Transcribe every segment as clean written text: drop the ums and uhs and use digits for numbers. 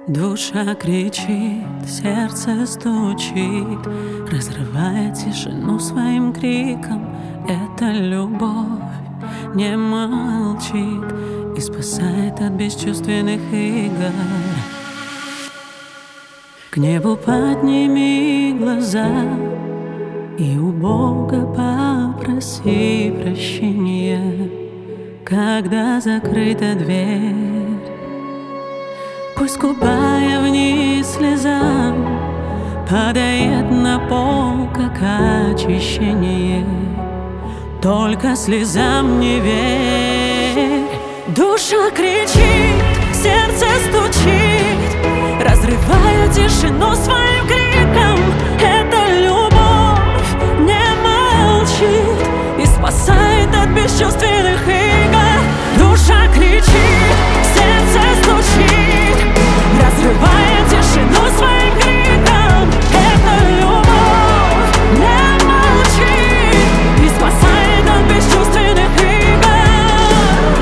Душа кричит, сердце стучит, разрывая тишину своим криком. Эта любовь не молчит и спасает от бесчувственных игр. К небу подними глаза и у Бога попроси прощения, когда закрыта дверь. Пусть скупая вниз слезам падает на пол, как очищение. Только слезам не верь. Душа кричит, сердце стучит, разрывая тишину своим криком. Эта любовь не молчит и спасает от бесчувственных игр. Душа кричит, сердце стучит, разрывая тишину своим криком. Эта любовь не молчит и спасает от бесчувственных игр.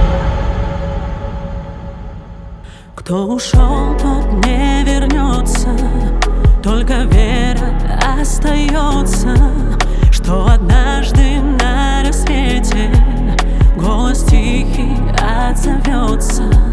Кто ушел, тот не вернется, только вера остается, что однажды на рассвете голос тихий отзовется.